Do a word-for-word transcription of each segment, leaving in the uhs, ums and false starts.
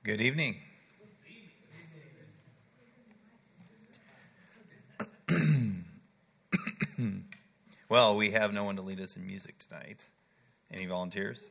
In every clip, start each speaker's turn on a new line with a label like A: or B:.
A: Good evening. Well, we have no one to lead us in music tonight. Any volunteers?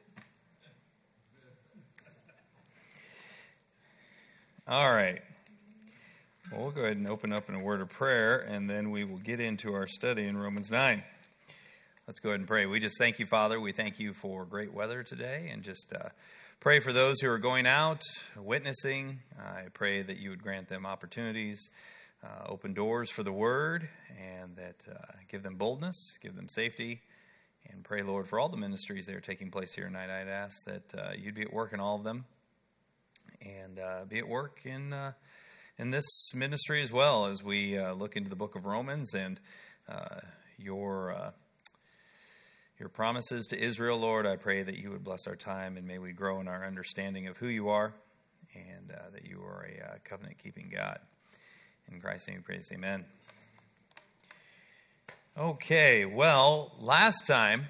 A: All right. Well, we'll go ahead and open up in a word of prayer, and then we will get into our study in Romans nine. Let's go ahead and pray. We just thank you, Father. We thank you for great weather today, and just uh, pray for those who are going out, witnessing. I pray that you would grant them opportunities, uh, open doors for the word, and that uh, give them boldness, give them safety, and pray, Lord, for all the ministries that are taking place here tonight. I'd ask that uh, you'd be at work in all of them, and uh, be at work in uh, in this ministry as well as we uh, look into the book of Romans and uh, your uh, your promises to Israel, Lord. I pray that you would bless our time, and may we grow in our understanding of who you are, and uh, that you are a uh, covenant-keeping God. In Christ's name we praise, amen. Okay, well, last time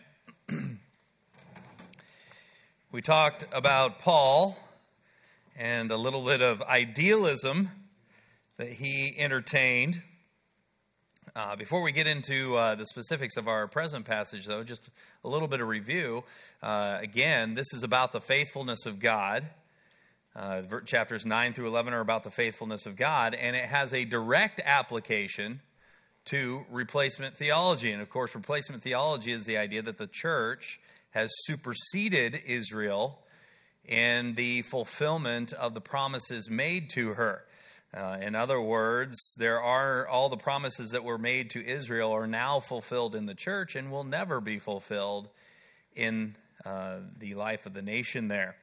A: we talked about Paul and a little bit of idealism that he entertained. Uh, before we get into uh, the specifics of our present passage, though, just a little bit of review. Uh, again, this is about the faithfulness of God. Uh, chapters nine through eleven are about the faithfulness of God, and it has a direct application to replacement theology. And, of course, replacement theology is the idea that the church has superseded Israel in the fulfillment of the promises made to her. Uh, in other words, there are all the promises that were made to Israel are now fulfilled in the church and will never be fulfilled in uh, the life of the nation there.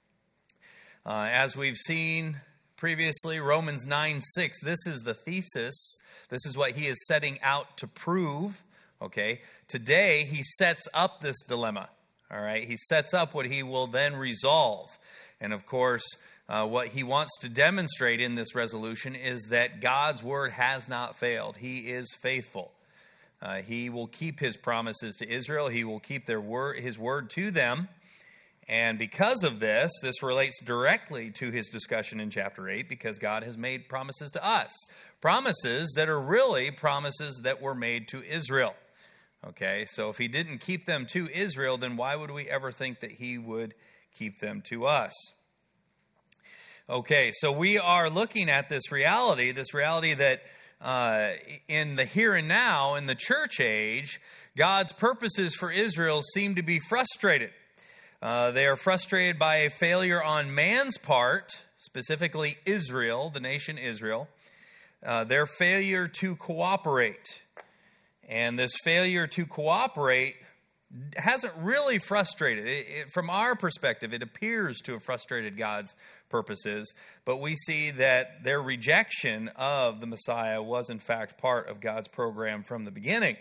A: Uh, as we've seen previously, Romans nine six, this is the thesis. This is what he is setting out to prove. Okay, today he sets up this dilemma. All right, he sets up what he will then resolve. And of course, Uh, what he wants to demonstrate in this resolution is that God's word has not failed. He is faithful. Uh, he will keep his promises to Israel. He will keep their word, his word to them. And because of this, this relates directly to his discussion in chapter eight, because God has made promises to us. Promises that are really promises that were made to Israel. Okay, so if he didn't keep them to Israel, then why would we ever think that he would keep them to us? Okay, so we are looking at this reality, this reality that uh, in the here and now, in the church age, God's purposes for Israel seem to be frustrated. Uh, they are frustrated by a failure on man's part, specifically Israel, the nation Israel, uh, their failure to cooperate. And this failure to cooperate hasn't really frustrated. It, it, from our perspective, it appears to have frustrated God's purposes, but we see that their rejection of the Messiah was in fact part of God's program from the beginning.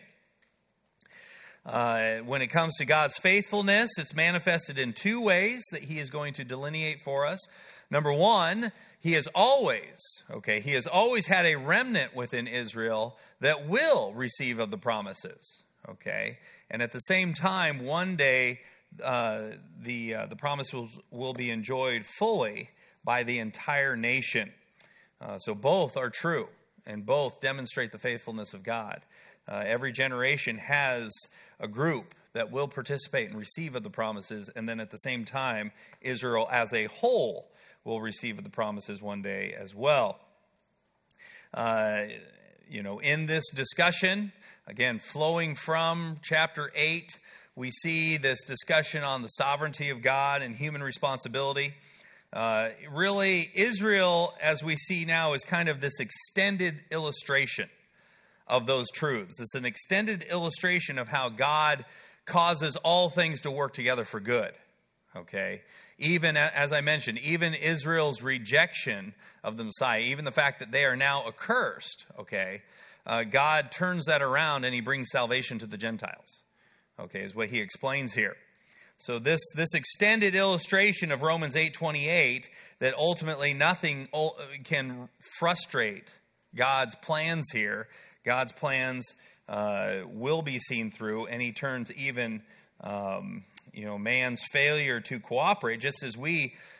A: Uh, when it comes to God's faithfulness, it's manifested in two ways that he is going to delineate for us. Number one, he has always, okay, he has always had a remnant within Israel that will receive of the promises. Okay, and at the same time, one day uh, the uh, the promise will, will be enjoyed fully by the entire nation. Uh, so both are true, and both demonstrate the faithfulness of God. Uh, every generation has a group that will participate and receive of the promises, and then at the same time, Israel as a whole will receive of the promises one day as well. Uh, you know, in this discussion, again, flowing from chapter eight, we see this discussion on the sovereignty of God and human responsibility. Uh, really, Israel, as we see now, is kind of this extended illustration of those truths. It's an extended illustration of how God causes all things to work together for good. Okay? Even, as I mentioned, even Israel's rejection of the Messiah, even the fact that they are now accursed, okay, uh, God turns that around and he brings salvation to the Gentiles, okay, is what he explains here. So this, this extended illustration of Romans eight twenty-eight, that ultimately nothing can frustrate God's plans here. God's plans uh, will be seen through, and he turns even... Um, you know, man's failure to cooperate, just as we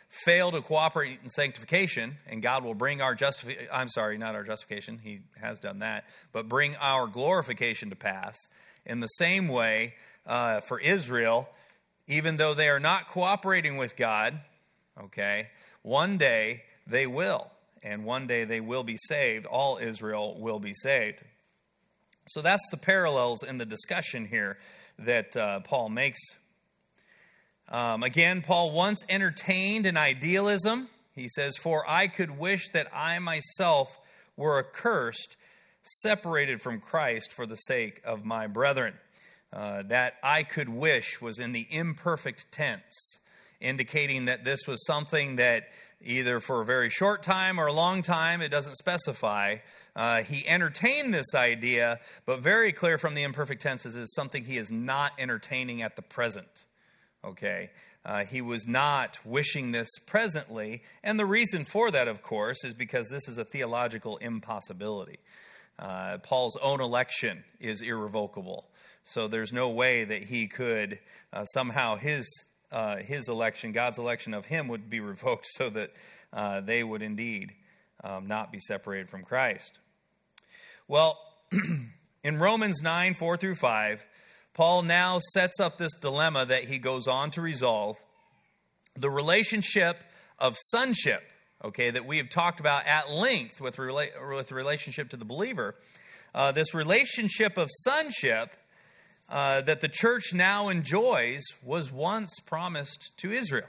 A: fail to cooperate in sanctification, and God will bring our justification, I'm sorry, not our justification, he has done that, but bring our glorification to pass. In the same way, uh, for Israel, even though they are not cooperating with God, okay, one day they will, and one day they will be saved. All Israel will be saved. So that's the parallels in the discussion here that uh, Paul makes. Um, again, Paul once entertained an idealism. He says, "For I could wish that I myself were accursed, separated from Christ for the sake of my brethren." Uh, that "I could wish" was in the imperfect tense, indicating that this was something that either for a very short time or a long time, it doesn't specify. Uh, he entertained this idea, but very clear from the imperfect tenses is something he is not entertaining at the present. Okay, uh, he was not wishing this presently, and the reason for that, of course, is because this is a theological impossibility. Uh, Paul's own election is irrevocable, so there's no way that he could uh, somehow his uh, his election, God's election of him, would be revoked, so that uh, they would indeed um, not be separated from Christ. Well, in Romans nine four through five. Paul now sets up this dilemma that he goes on to resolve. The relationship of sonship, okay, that we have talked about at length with, rela- with relationship to the believer. Uh, this relationship of sonship uh, that the church now enjoys was once promised to Israel.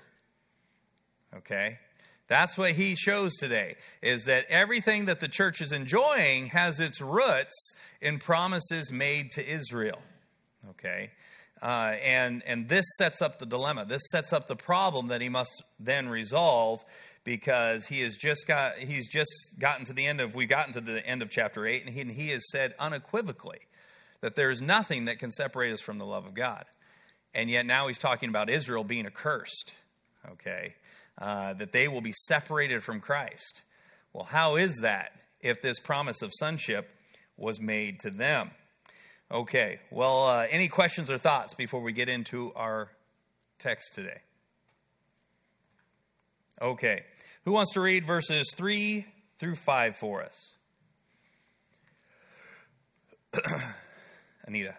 A: Okay? That's what he shows today, is that everything that the church is enjoying has its roots in promises made to Israel. Okay, uh, and and this sets up the dilemma. This sets up the problem that he must then resolve, because he has just got he's just gotten to the end of we've gotten to the end of chapter eight, and he, and he has said unequivocally that there is nothing that can separate us from the love of God, and yet now he's talking about Israel being accursed. Okay, uh, that they will be separated from Christ. Well, how is that if this promise of sonship was made to them? Okay, well, uh, any questions or thoughts before we get into our text today? Okay, who wants to read verses three through five for us? Anita.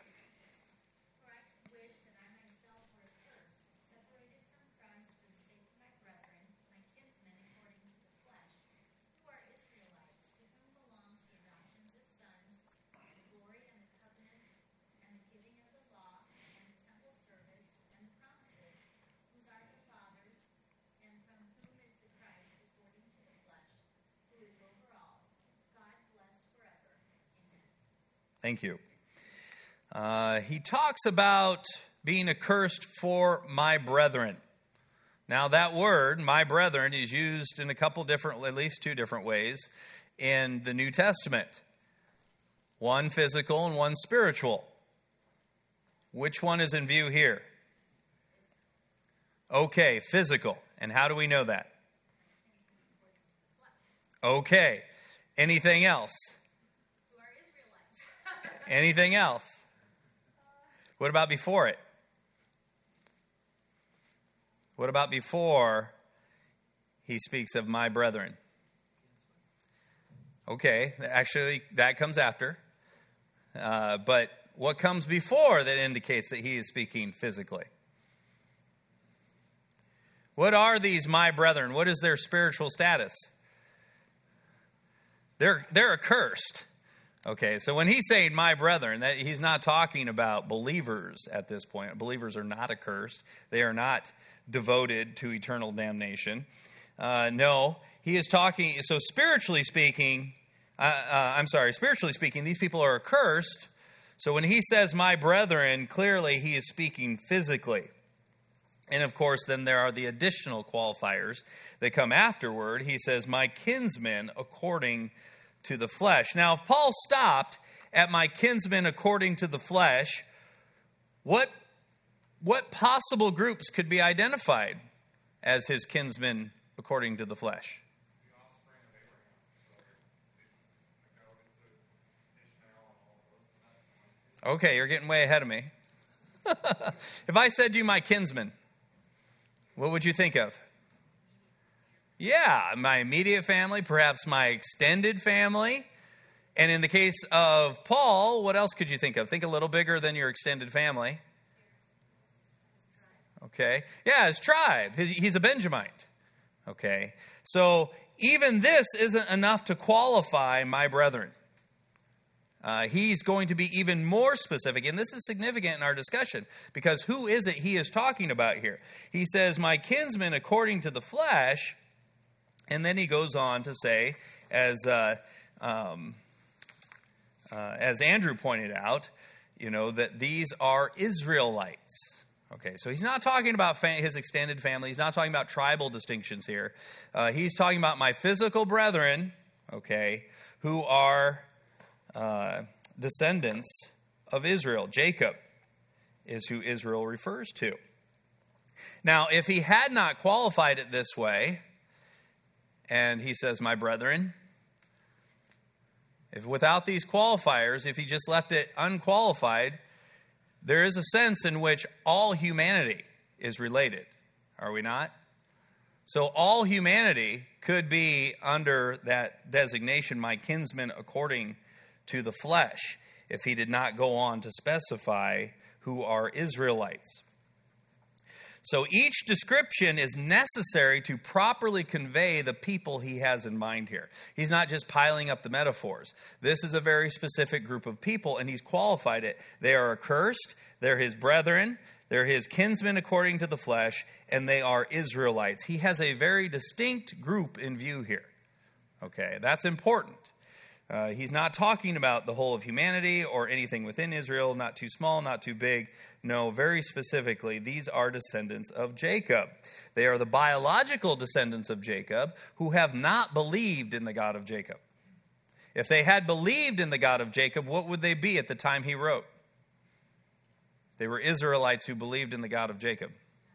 A: Thank you. Uh, he talks about being accursed for my brethren. Now, that word, my brethren, is used in a couple different, at least two different ways in the New Testament. One physical and one spiritual. Which one is in view here? Okay, physical. And how do we know that? Okay. Anything else? Anything else? What about before it? What about before he speaks of my brethren? Okay, actually that comes after. Uh, but what comes before that indicates that he is speaking physically? What are these my brethren? What is their spiritual status? They're they're accursed. Okay, so when he's saying my brethren, that he's not talking about believers at this point. Believers are not accursed. They are not devoted to eternal damnation. Uh, no, he is talking, so spiritually speaking, uh, uh, I'm sorry, spiritually speaking, these people are accursed. So when he says my brethren, clearly he is speaking physically. And of course, then there are the additional qualifiers that come afterward. He says, my kinsmen according to the flesh. Now, if Paul stopped at my kinsmen according to the flesh, what, what possible groups could be identified as his kinsmen according to the flesh? Okay, you're getting way ahead of me. If I said to you my kinsmen, what would you think of? Yeah, my immediate family, perhaps my extended family. And in the case of Paul, what else could you think of? Think a little bigger than your extended family. Okay. Yeah, his tribe. His, he's a Benjamite. Okay. So even this isn't enough to qualify my brethren. Uh, he's going to be even more specific, and this is significant in our discussion, because who is it he is talking about here? He says, my kinsmen according to the flesh, and then he goes on to say, as uh, um, uh, as Andrew pointed out, you know, that these are Israelites. Okay, so he's not talking about fa- his extended family. He's not talking about tribal distinctions here. Uh, he's talking about my physical brethren, okay, who are uh, descendants of Israel. Jacob is who Israel refers to. Now, if he had not qualified it this way, and he says, my brethren, if without these qualifiers, if he just left it unqualified, there is a sense in which all humanity is related, are we not? So all humanity could be under that designation, my kinsmen according to the flesh, if he did not go on to specify who are Israelites. So each description is necessary to properly convey the people he has in mind here. He's not just piling up the metaphors. This is a very specific group of people, and he's qualified it. They are accursed, they're his brethren, they're his kinsmen according to the flesh, and they are Israelites. He has a very distinct group in view here. Okay, that's important. Uh, he's not talking about the whole of humanity or anything within Israel, not too small, not too big. No, very specifically, these are descendants of Jacob. They are the biological descendants of Jacob who have not believed in the God of Jacob. If they had believed in the God of Jacob, what would they be at the time he wrote? They were Israelites who believed in the God of Jacob.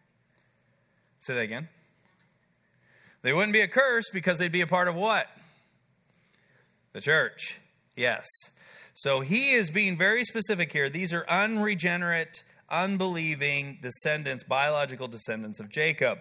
A: Say that again. They wouldn't be accursed because they'd be a part of what? The church. Yes. So he is being very specific here. These are unregenerate, unbelieving descendants, biological descendants of Jacob.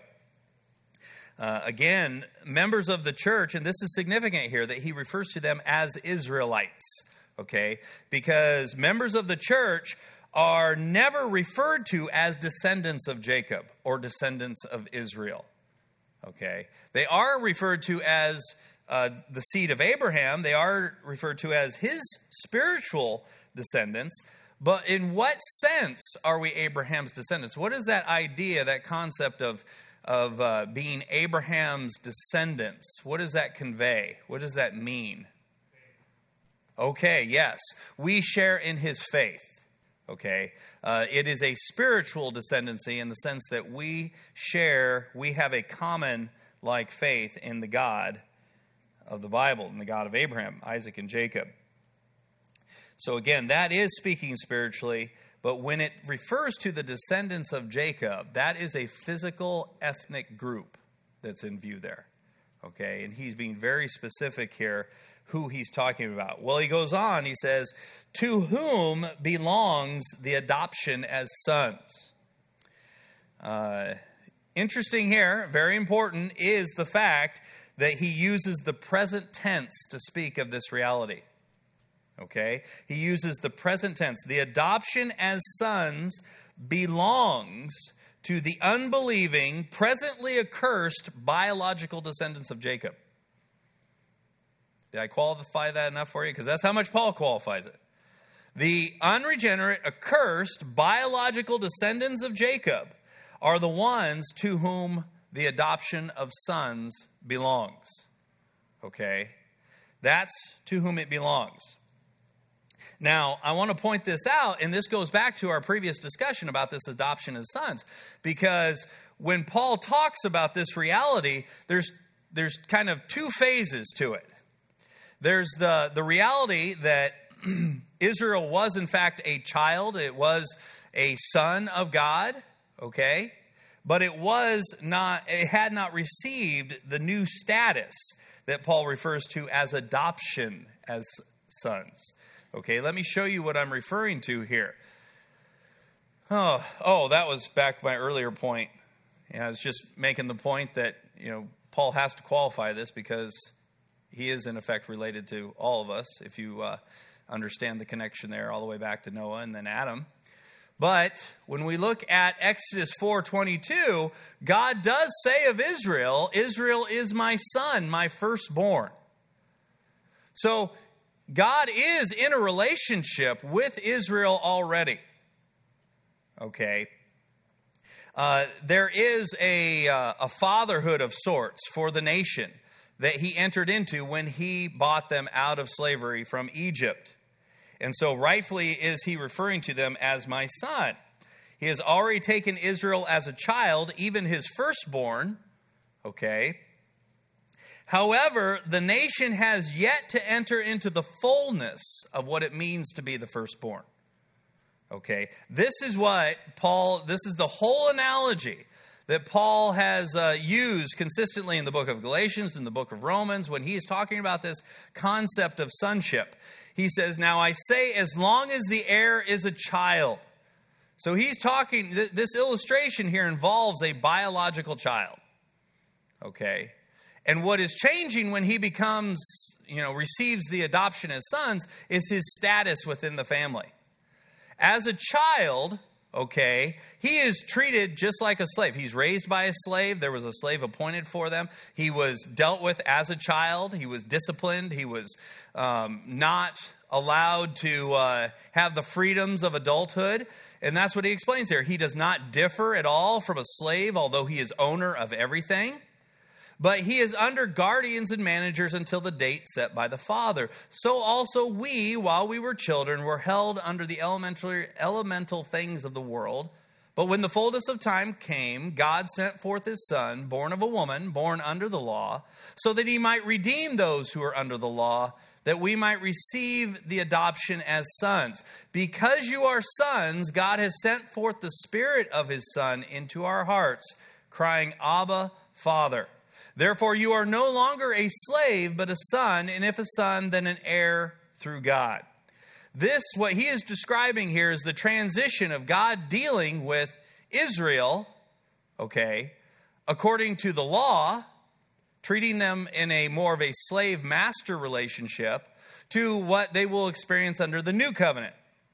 A: Uh, again, members of the church, and this is significant here, that he refers to them as Israelites. Okay? Because members of the church are never referred to as descendants of Jacob or descendants of Israel. Okay? They are referred to as Uh, the seed of Abraham. They are referred to as his spiritual descendants. But in what sense are we Abraham's descendants? What is that idea, that concept of, of uh, being Abraham's descendants? What does that convey? What does that mean? Okay, yes. We share in his faith. Okay. Uh, it is a spiritual descendancy in the sense that we share, we have a common like faith in the God of the Bible, and the God of Abraham, Isaac, and Jacob. So again, that is speaking spiritually, but when it refers to the descendants of Jacob, that is a physical ethnic group that's in view there. Okay, and he's being very specific here who he's talking about. Well, he goes on, he says, to whom belongs the adoption as sons? Uh, interesting here, very important, is the fact that he uses the present tense to speak of this reality. Okay? He uses the present tense. The adoption as sons belongs to the unbelieving, presently accursed biological descendants of Jacob. Did I qualify that enough for you? Because that's how much Paul qualifies it. The unregenerate, accursed biological descendants of Jacob are the ones to whom the adoption of sons belongs. Okay? That's to whom it belongs. Now, I want to point this out, and this goes back to our previous discussion about this adoption as sons, because when Paul talks about this reality, there's there's kind of two phases to it. There's the, the reality that Israel was, in fact, a child. It was a son of God, okay? But it was not, it had not received the new status that Paul refers to as adoption as sons. Okay, let me show you what I'm referring to here. Oh, oh, that was back my earlier point. Yeah, I was just making the point that, you know, Paul has to qualify this because he is, in effect, related to all of us, if you uh, understand the connection there all the way back to Noah and then Adam. But when we look at Exodus four twenty-two, God does say of Israel, Israel is my son, my firstborn. So God is in a relationship with Israel already. Okay. Uh, there is a, uh, a fatherhood of sorts for the nation that he entered into when he bought them out of slavery from Egypt. And so rightfully is he referring to them as my son. He has already taken Israel as a child, even his firstborn. Okay. However, the nation has yet to enter into the fullness of what it means to be the firstborn. Okay. This is what Paul, this is the whole analogy that Paul has uh, used consistently in the book of Galatians, in the book of Romans, when he is talking about this concept of sonship. He says, now I say, as long as the heir is a child. So he's talking, th- this illustration here involves a biological child. Okay. And what is changing when he becomes, you know, receives the adoption as sons is his status within the family. As a child, okay, he is treated just like a slave. He's raised by a slave. There was a slave appointed for them. He was dealt with as a child. He was disciplined. He was um, not allowed to uh, have the freedoms of adulthood. And that's what he explains here. He does not differ at all from a slave, although he is owner of everything. But he is under guardians and managers until the date set by the Father. So also we, while we were children, were held under the elemental, elemental things of the world. But when the fullness of time came, God sent forth his Son, born of a woman, born under the law, so that he might redeem those who are under the law, that we might receive the adoption as sons. Because you are sons, God has sent forth the Spirit of his Son into our hearts, crying, Abba, Father. Therefore, you are no longer a slave, but a son, and if a son, then an heir through God. This, what he is describing here, is the transition of God dealing with Israel, okay, according to the law, treating them in a more of a slave-master relationship, to what they will experience under the new covenant.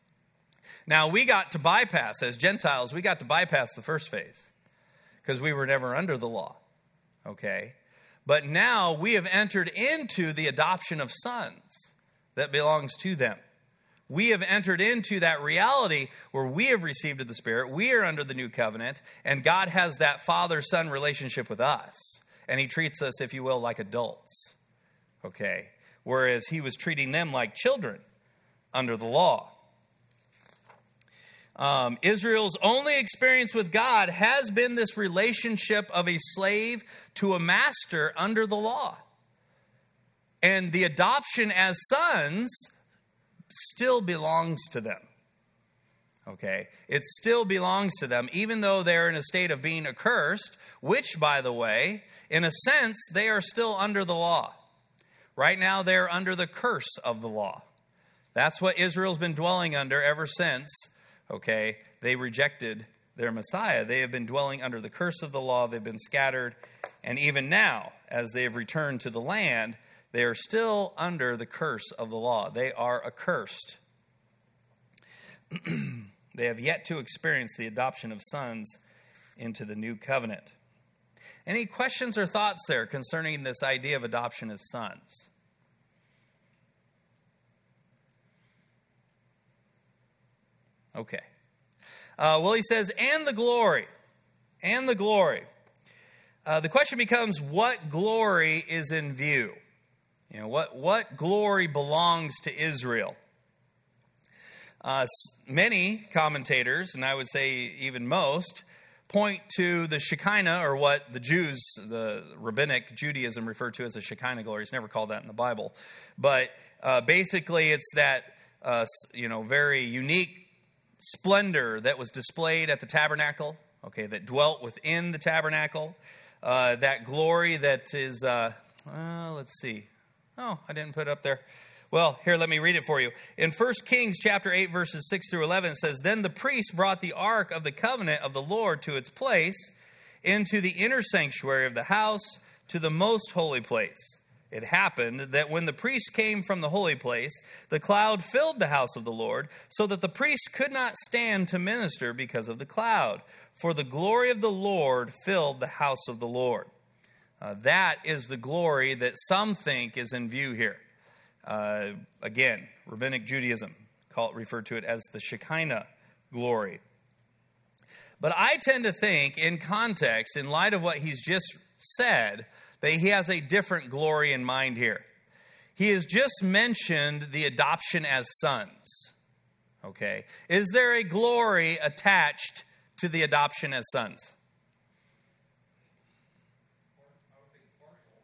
A: Now, we got to bypass, as Gentiles, we got to bypass the first phase, because we were never under the law. Okay, but now we have entered into the adoption of sons that belongs to them. We have entered into that reality where we have received of the Spirit. We are under the new covenant, and God has that father-son relationship with us. And he treats us, if you will, like adults. Okay, whereas he was treating them like children under the law. Um, Israel's only experience with God has been this relationship of a slave to a master under the law. And the adoption as sons still belongs to them. Okay, it still belongs to them, even though they're in a state of being accursed, which, by the way, in a sense, they are still under the law. Right now, they're under the curse of the law. That's what Israel's been dwelling under ever since. Okay, they rejected their Messiah. They have been dwelling under the curse of the law. They've been scattered. And even now, as they have returned to the land, they are still under the curse of the law. They are accursed. They have yet to experience the adoption of sons into the new covenant. Any questions or thoughts there concerning this idea of adoption as sons? Okay. Uh, well, he says, and the glory. And the glory. Uh, the question becomes, what glory is in view? You know, what, what glory belongs to Israel? Uh, many commentators, and I would say even most, point to the Shekinah, or what the Jews, the rabbinic Judaism referred to as the Shekinah glory. It's never called that in the Bible. But uh, basically it's that, uh, you know, very unique splendor that was displayed at the tabernacle, okay, that dwelt within the tabernacle. Uh, that glory that is, uh, uh, let's see. Oh, I didn't put it up there. Well, here, let me read it for you. In First Kings chapter eight, verses six through eleven, it says, Then the priest brought the ark of the covenant of the Lord to its place into the inner sanctuary of the house, to the most holy place. It happened that when the priest came from the holy place, the cloud filled the house of the Lord, so that the priest could not stand to minister because of the cloud. For the glory of the Lord filled the house of the Lord. Uh, that is the glory that some think is in view here. Uh, again, Rabbinic Judaism call, referred to it as the Shekinah glory. But I tend to think, in context, in light of what he's just said, that he has a different glory in mind here. He has just mentioned the adoption as sons. Okay? Is there a glory attached to the adoption as sons?
B: I would think partial.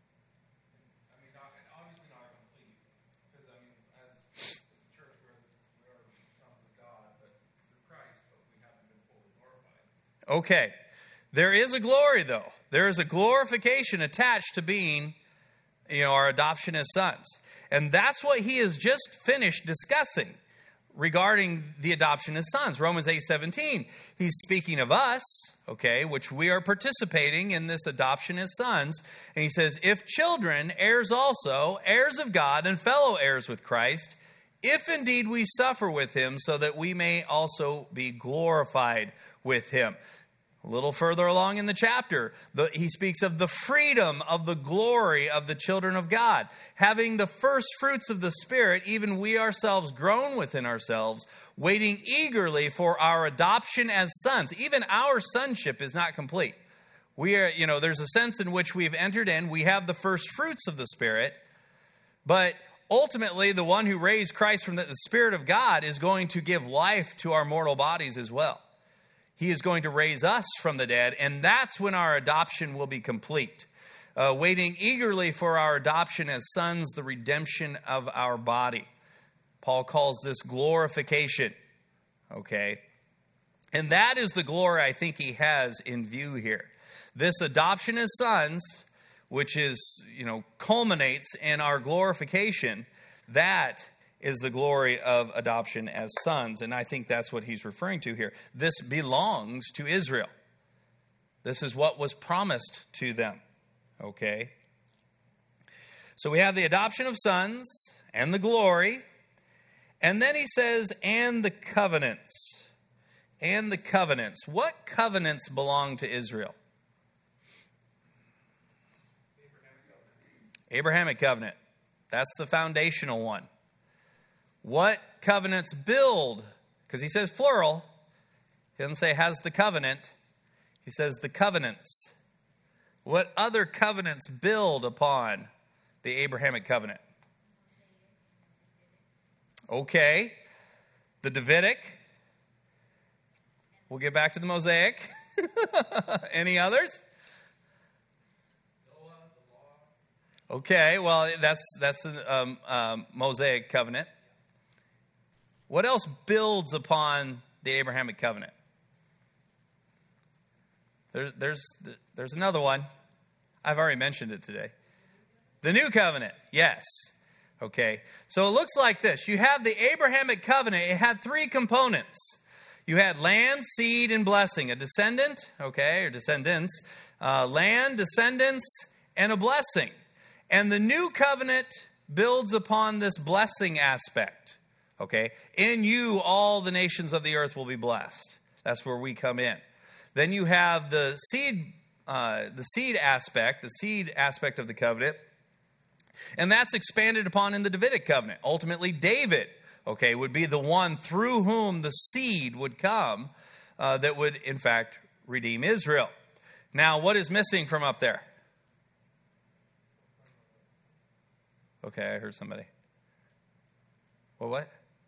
B: I mean, not, obviously not complete. Because, I mean, as, as a church, we're, we are sons of God, but through Christ, but we haven't been fully glorified.
A: Okay. There is a glory, though. There is a glorification attached to being, you know, our adoption as sons. And that's what he has just finished discussing regarding the adoption as sons. Romans eight seventeen. He's speaking of us, okay, which we are participating in this adoption as sons. And he says, if children, heirs also, heirs of God and fellow heirs with Christ, if indeed we suffer with him, so that we may also be glorified with him. A little further along in the chapter, the, he speaks of the freedom of the glory of the children of God. Having the first fruits of the Spirit, even we ourselves groan within ourselves, waiting eagerly for our adoption as sons. Even our sonship is not complete. We are, you know, there's a sense in which we've entered in. We have the first fruits of the Spirit. But ultimately, the one who raised Christ from the, the Spirit of God is going to give life to our mortal bodies as well. He is going to raise us from the dead, and that's when our adoption will be complete. Uh, waiting eagerly for our adoption as sons, the redemption of our body. Paul calls this glorification. Okay? And that is the glory I think he has in view here. This adoption as sons, which is, you know, culminates in our glorification, that is the glory of adoption as sons. And I think that's what he's referring to here. This belongs to Israel. This is what was promised to them. Okay? So we have the adoption of sons and the glory. And then he says, and the covenants. And the covenants. What covenants belong to Israel? Abrahamic covenant. That's the foundational one. What covenants build? Because he says plural. He doesn't say has the covenant. He says the covenants. What other covenants build upon the Abrahamic covenant? Okay. The Davidic. We'll get back to the Mosaic. Any others? Okay, well, that's that's the um, um, Mosaic covenant. What else builds upon the Abrahamic covenant? There's, there's, there's another one. I've already mentioned it today. The new covenant, yes. Okay, so it looks like this. You have the Abrahamic covenant. It had three components. You had land, seed, and blessing. A descendant, okay, or descendants. Uh, land, descendants, and a blessing. And the new covenant builds upon this blessing aspect. Okay, in you all the nations of the earth will be blessed. That's where we come in. Then you have the seed, uh, the seed aspect, the seed aspect of the covenant, and that's expanded upon in the Davidic covenant. Ultimately, David, okay, would be the one through whom the seed would come uh, that would, in fact, redeem Israel. Now, what is missing from up there? Okay, I heard somebody. Well, what?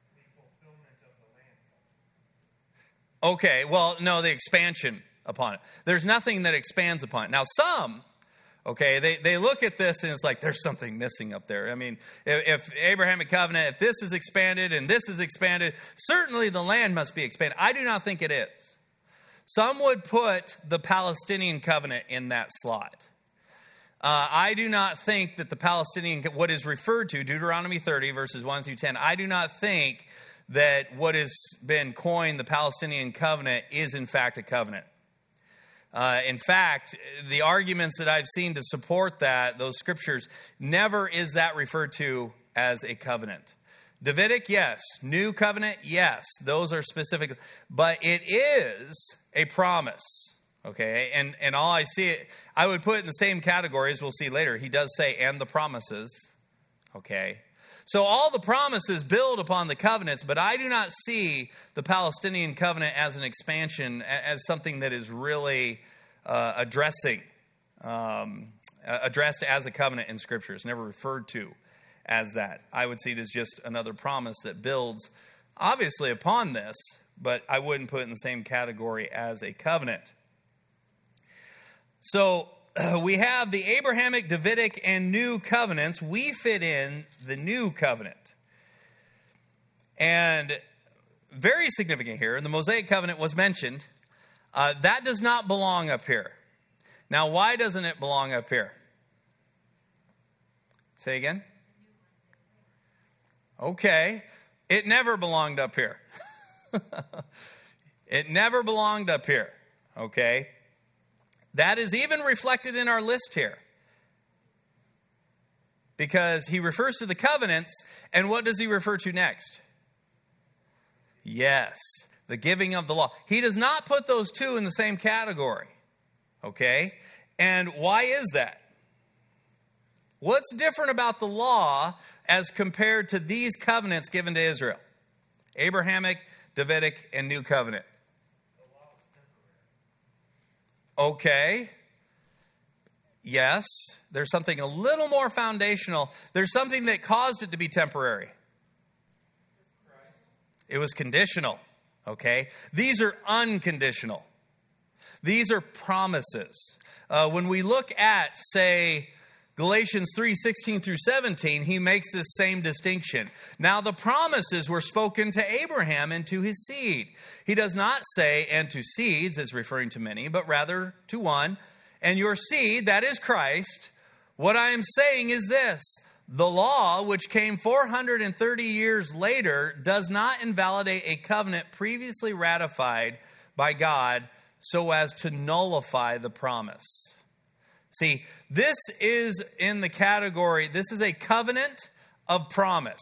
A: Okay, well, no, the expansion upon it. There's nothing that expands upon it. Now, some, okay, they, they look at this and it's like there's something missing up there. I mean, if, if Abrahamic covenant, if this is expanded and this is expanded, certainly the land must be expanded. I do not think it is. Some would put the Palestinian covenant in that slot. Uh, I do not think that the Palestinian, what is referred to, Deuteronomy thirty, verses one through ten, I do not think that what has been coined, the Palestinian covenant, is in fact a covenant. Uh, in fact, the arguments that I've seen to support that, those scriptures, never is that referred to as a covenant. Davidic, yes. New covenant, yes. Those are specific. But it is a promise. Okay? And, and all I see, it, I would put it in the same category as we'll see later. He does say, and the promises. Okay? So all the promises build upon the covenants, but I do not see the Palestinian covenant as an expansion, as something that is really uh, addressing, um, addressed as a covenant in Scripture. It's never referred to as that. I would see it as just another promise that builds, obviously, upon this, but I wouldn't put it in the same category as a covenant. So we have the Abrahamic, Davidic, and New Covenants. We fit in the New Covenant. And very significant here, and the Mosaic Covenant was mentioned, uh, that does not belong up here. Now, why doesn't it belong up here? Say again? Okay. It never belonged up here. It never belonged up here. Okay. That is even reflected in our list here. Because he refers to the covenants, and what does he refer to next? Yes, the giving of the law. He does not put those two in the same category. Okay? And why is that? What's different about the law as compared to these covenants given to Israel? Abrahamic, Davidic, and New Covenant. Okay. Yes. There's something a little more foundational. There's something that caused it to be temporary. It was conditional. Okay. These are unconditional. These are promises. Uh, when we look at, say, Galatians three, sixteen through seventeen, he makes this same distinction. Now the promises were spoken to Abraham and to his seed. He does not say, and to seeds, as referring to many, but rather to one. And your seed, that is Christ. What I am saying is this. The law, which came four hundred thirty years later, does not invalidate a covenant previously ratified by God so as to nullify the promise. See, this is in the category, this is a covenant of promise.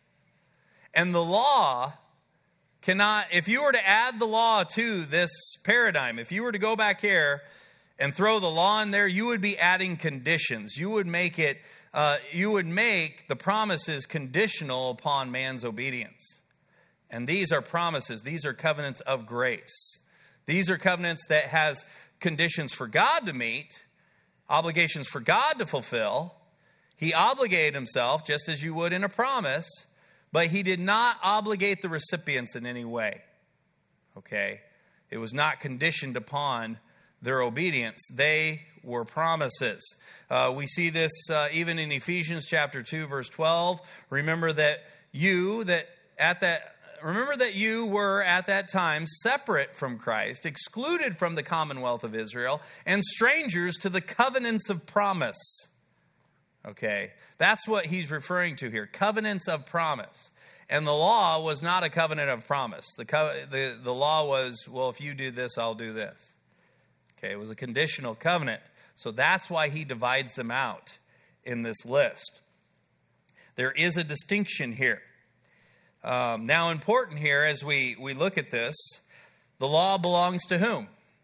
A: And the law cannot, if you were to add the law to this paradigm, if you were to go back here and throw the law in there, you would be adding conditions. You would make it, uh, you would make the promises conditional upon man's obedience. And these are promises. These are covenants of grace. These are covenants that has conditions for God to meet, obligations for God to fulfill. He obligated himself just as you would in a promise, but he did not obligate the recipients in any way. Okay? It was not conditioned upon their obedience. They were promises. Uh, we see this uh, even in Ephesians chapter two, verse twelve. Remember that you, that at that Remember that you were at that time separate from Christ, excluded from the commonwealth of Israel, and strangers to the covenants of promise. Okay, that's what he's referring to here, covenants of promise. And the law was not a covenant of promise. The, co- the, the law was, well, if you do this, I'll do this. Okay, it was a conditional covenant. So that's why he divides them out in this list. There is a distinction here. Um, now, important here as we, we look at this, the law belongs to whom?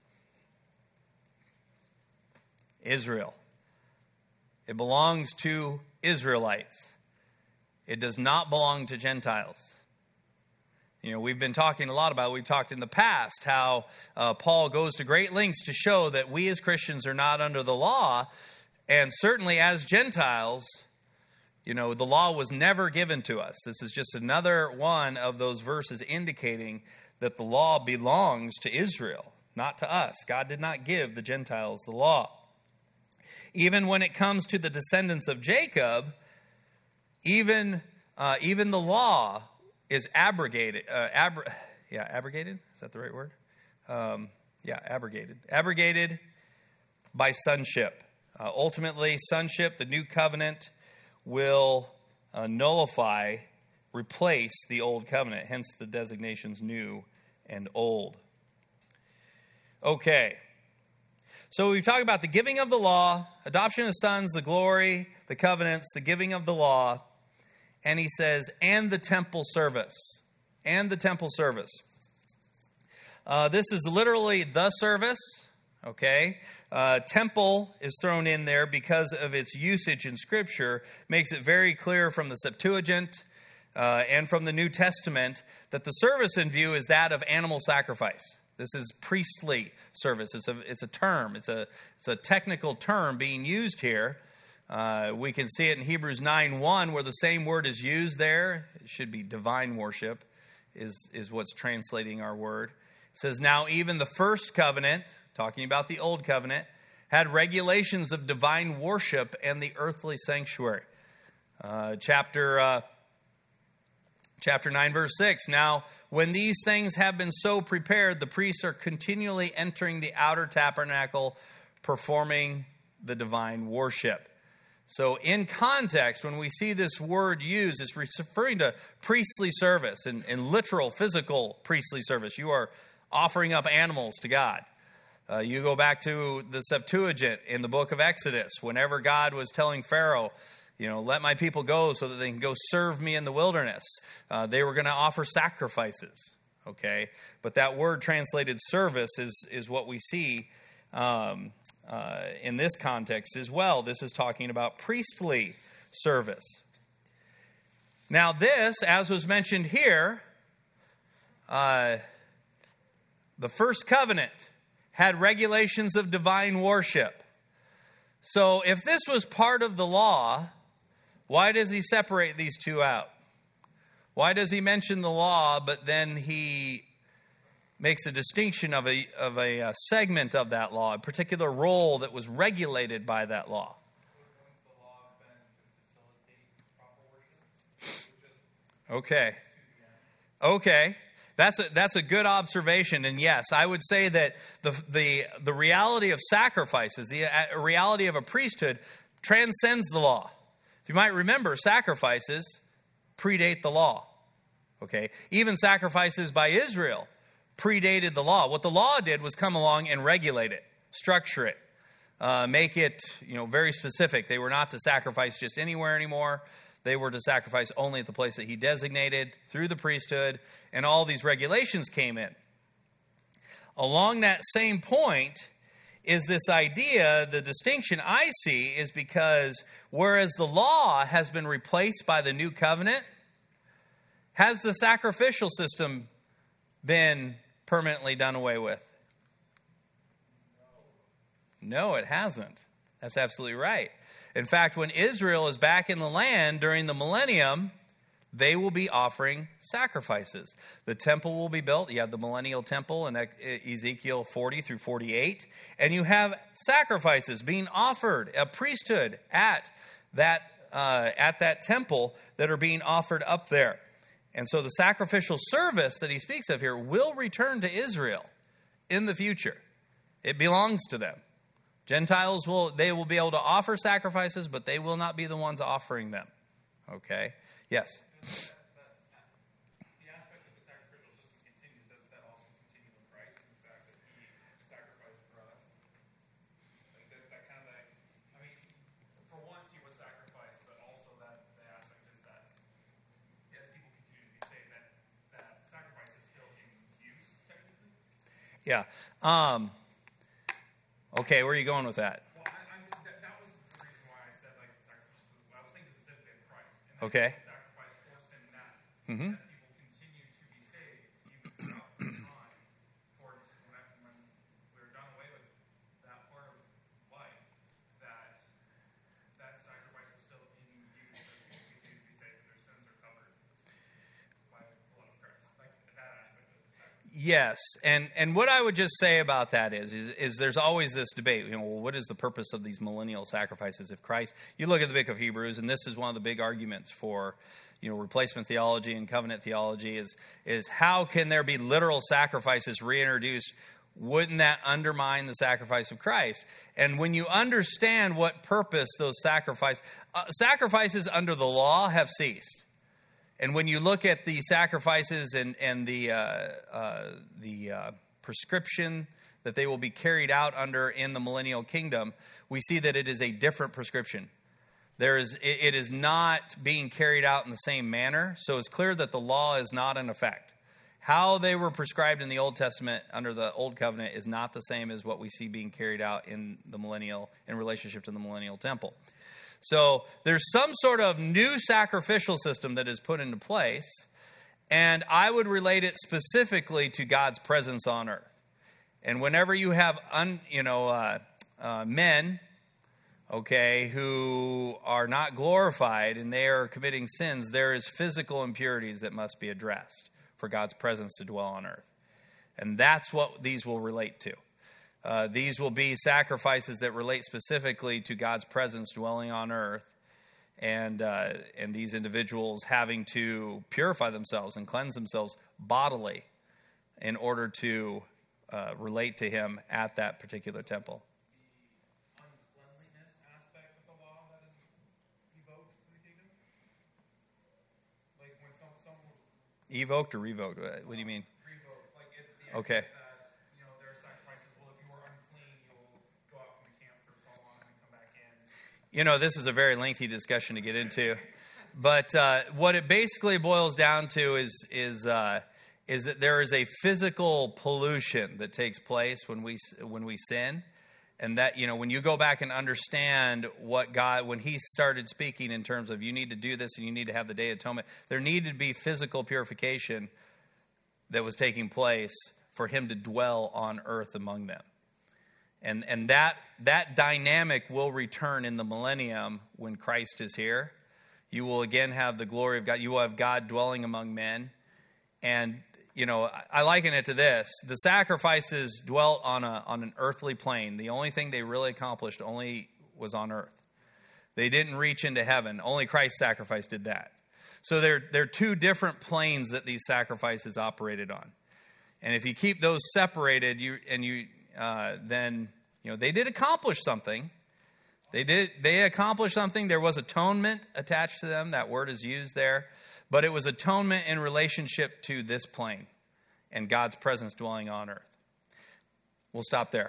A: Israel. It belongs to Israelites. It does not belong to Gentiles. You know, we've been talking a lot about, we've talked in the past how uh, Paul goes to great lengths to show that we as Christians are not under the law, and certainly as Gentiles, you know, the law was never given to us. This is just another one of those verses indicating that the law belongs to Israel, not to us. God did not give the Gentiles the law. Even when it comes to the descendants of Jacob, even uh, even the law is abrogated. Uh, abro- yeah, abrogated? Is that the right word? Um, yeah, abrogated. Abrogated by sonship. Uh, ultimately, sonship, the new covenant, will uh, nullify, replace the old covenant. Hence the designations new and old. Okay. So we talk about the giving of the law, adoption of sons, the glory, the covenants, the giving of the law. And he says, and the temple service. And the temple service. Uh, this is literally the service. Okay. Uh, temple is thrown in there because of its usage in Scripture. Makes it very clear from the Septuagint uh, and from the New Testament that the service in view is that of animal sacrifice. This is priestly service. It's a it's a term. It's a it's a technical term being used here. Uh, we can see it in Hebrews nine one where the same word is used there. It should be divine worship is, is what's translating our word. It says, now even the first covenant, talking about the old covenant, had regulations of divine worship and the earthly sanctuary. Uh, chapter uh, chapter nine, verse six. Now, when these things have been so prepared, the priests are continually entering the outer tabernacle, performing the divine worship. So in context, when we see this word used, it's referring to priestly service and, and literal, physical priestly service. You are offering up animals to God. Uh, you go back to the Septuagint in the book of Exodus. Whenever God was telling Pharaoh, you know, let my people go so that they can go serve me in the wilderness, uh, they were going to offer sacrifices. Okay, but that word translated service is is what we see um, uh, in this context as well. This is talking about priestly service. Now, this, as was mentioned here, uh, the first covenant had regulations of divine worship. So if this was part of the law, why does he separate these two out? Why does he mention the law, but then he makes a distinction of a of a, a segment of that law, a particular role that was regulated by that law? Okay. Okay. That's a, that's a good observation. And yes, I would say that the the the reality of sacrifices, the uh, reality of a priesthood transcends the law. If you might remember, sacrifices predate the law. Okay? Even sacrifices by Israel predated the law. What the law did was come along and regulate it, structure it, uh, make it, you know, very specific. They were not to sacrifice just anywhere anymore. They were to sacrifice only at the place that he designated through the priesthood, and all these regulations came in. Along that same point is this idea, the distinction I see is because whereas the law has been replaced by the new covenant, has the sacrificial system been permanently done away with? No, it hasn't. That's absolutely right. In fact, when Israel is back in the land during the millennium, they will be offering sacrifices. The temple will be built. You have the millennial temple in Ezekiel forty through forty-eight. And you have sacrifices being offered, a priesthood at that, uh, at that temple that are being offered up there. And so the sacrificial service that he speaks of here will return to Israel in the future. It belongs to them. Gentiles will, they will be able to offer sacrifices, but they will not be the ones offering them. Okay? Yes?
B: The aspect of the sacrificial system continues, does that also continue in Christ? In the fact that he sacrificed for us? Like that, that kind of like, I mean, for once he was sacrificed, but also that the aspect is that as people continue to be saved, that, that sacrifice is still in use, technically?
A: Yeah. Um, okay, where are you going with that?
B: Well, I, I, that, that was the reason why I said like the sacrificial system. I was thinking specifically of Christ. And
A: Okay.
B: Sacrifice for sin now.
A: Mm-hmm.
B: As people continue to be saved, even throughout the time, towards when, when we're done away with that part of life, that that sacrifice is still in use as people continue to be saved, that their sins are covered by the blood of Christ. Like that aspect of the sacrifice.
A: Yes, and and what I would just say about that is, is, is there's always this debate, you know, well, what is the purpose of these millennial sacrifices of Christ? You look at the book of Hebrews, and this is one of the big arguments for, you know, replacement theology and covenant theology is, is how can there be literal sacrifices reintroduced? Wouldn't that undermine the sacrifice of Christ? And when you understand what purpose those sacrifices, uh, sacrifices under the law have ceased. And when you look at the sacrifices and, and the uh, uh, the uh, prescription that they will be carried out under in the millennial kingdom, we see that it is a different prescription. There is, it, it is not being carried out in the same manner, so it's clear that the law is not in effect. How they were prescribed in the Old Testament under the Old Covenant is not the same as what we see being carried out in the millennial, in relationship to the millennial temple. So there's some sort of new sacrificial system that is put into place, and I would relate it specifically to God's presence on earth. And whenever you have, un, you know, uh, uh, men, okay, who are not glorified and they are committing sins, there is physical impurities that must be addressed for God's presence to dwell on earth. And that's what these will relate to. Uh, these will be sacrifices that relate specifically to God's presence dwelling on earth, and uh, and these individuals having to purify themselves and cleanse themselves bodily in order to uh, relate to Him at that particular temple.
B: The uncleanliness aspect of the law that is evoked in the kingdom? Like when some, some
A: Evoked or revoked? What do you mean?
B: revoked, like it, the
A: Okay.
B: idea that, you know, there are sacrifices, well, if you were unclean, you'll go out from the camp for so long and come back in.
A: You know, this is a very lengthy discussion to get into, but uh, what it basically boils down to is is uh, is that there is a physical pollution that takes place when we when we sin, and that, you know, when you go back and understand what God, when He started speaking in terms of you need to do this and you need to have the Day of Atonement, there needed to be physical purification that was taking place for Him to dwell on earth among them. And and that that dynamic will return in the millennium when Christ is here. You will again have the glory of God. You will have God dwelling among men. And, you know, I liken it to this. The sacrifices dwelt on a on an earthly plane. The only thing they really accomplished only was on earth. They didn't reach into heaven. Only Christ's sacrifice did that. So they're, they're two different planes that these sacrifices operated on. And if you keep those separated, you and you uh, then, you know, they did accomplish something. They did. They accomplished something. There was atonement attached to them. That word is used there. But it was atonement in relationship to this plane and God's presence dwelling on earth. We'll stop there.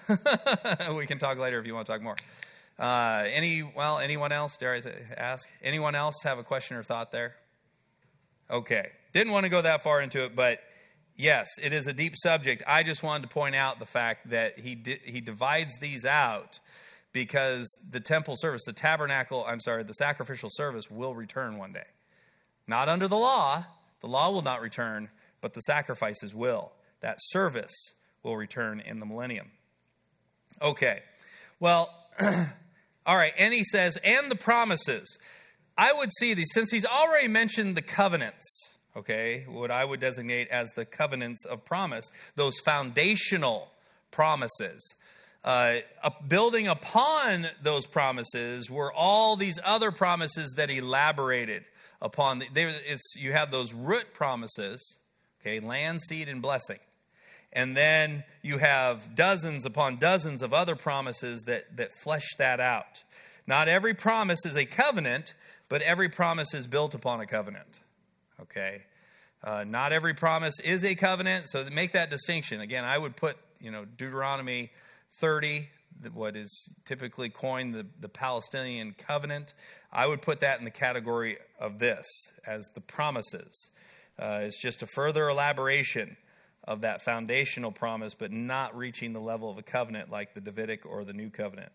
A: We can talk later if you want to talk more. Uh, any, well, anyone else, dare I ask? Anyone else have a question or thought there? Okay. Didn't want to go that far into it, but yes, it is a deep subject. I just wanted to point out the fact that he di- he divides these out because the temple service, the tabernacle, I'm sorry, the sacrificial service will return one day. Not under the law. The law will not return, but the sacrifices will. That service will return in the millennium. Okay. Well, all right. And he says, and the promises. I would see these, since he's already mentioned the covenants, okay, what I would designate as the covenants of promise, those foundational promises. Uh, building upon those promises were all these other promises that elaborated upon. The, there, it's, you have those root promises, okay, land, seed, and blessing. And then you have dozens upon dozens of other promises that, that flesh that out. Not every promise is a covenant, but every promise is built upon a covenant. Okay? Uh, not every promise is a covenant, so make that distinction. Again, I would put, you know, Deuteronomy thirty, what is typically coined the, the Palestinian covenant, I would put that in the category of this, as the promises. Uh, it's just a further elaboration of that foundational promise, but not reaching the level of a covenant like the Davidic or the New Covenant.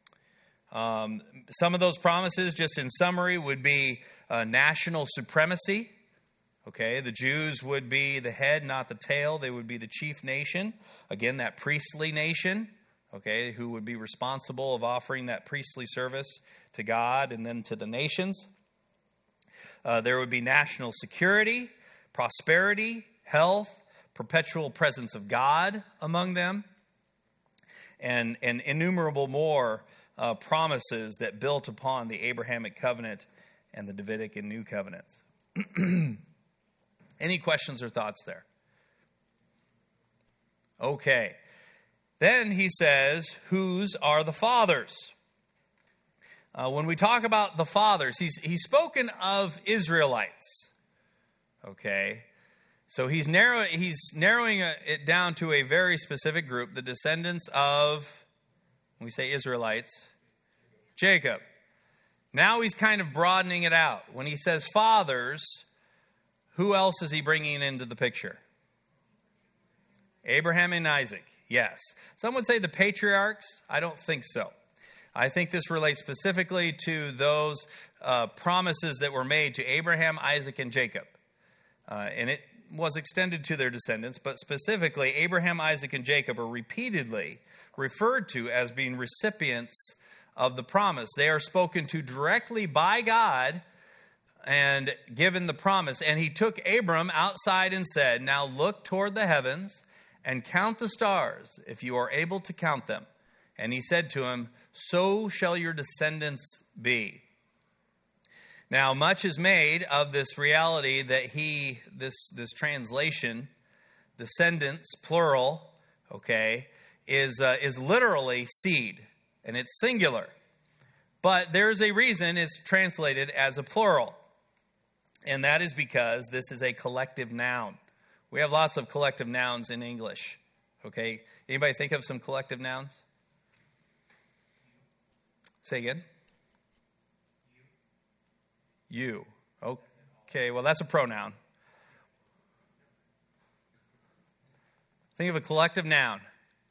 A: Um, some of those promises, just in summary, would be uh, national supremacy. Okay, the Jews would be the head, not the tail. They would be the chief nation. Again, that priestly nation, okay, who would be responsible of offering that priestly service to God and then to the nations. Uh, there would be national security, prosperity, health, perpetual presence of God among them, and, and innumerable more uh, promises that built upon the Abrahamic covenant and the Davidic and New Covenants. Any questions or thoughts there? Okay. Then he says, whose are the fathers? Uh, when we talk about the fathers, he's, he's spoken of Israelites. Okay. So he's narrow, he's narrowing it down to a very specific group, the descendants of, when we say Israelites, Jacob. Now he's kind of broadening it out. When he says fathers, who else is he bringing into the picture? Abraham and Isaac, yes. Some would say the patriarchs. I don't think so. I think this relates specifically to those uh, promises that were made to Abraham, Isaac, and Jacob. Uh, and it was extended to their descendants, but specifically Abraham, Isaac, and Jacob are repeatedly referred to as being recipients of the promise. They are spoken to directly by God and given the promise. And he took Abram outside and said, now look toward the heavens and count the stars, if you are able to count them. And he said to him, so shall your descendants be. Now, much is made of this reality that he, this, this translation, descendants, plural, okay, is, uh, is literally seed, and it's singular. But there's a reason it's translated as a plural, and that is because this is a collective noun. We have lots of collective nouns in English, okay? Anybody think of some collective nouns? Say again. You. Okay, well, that's a pronoun. Think of a collective noun.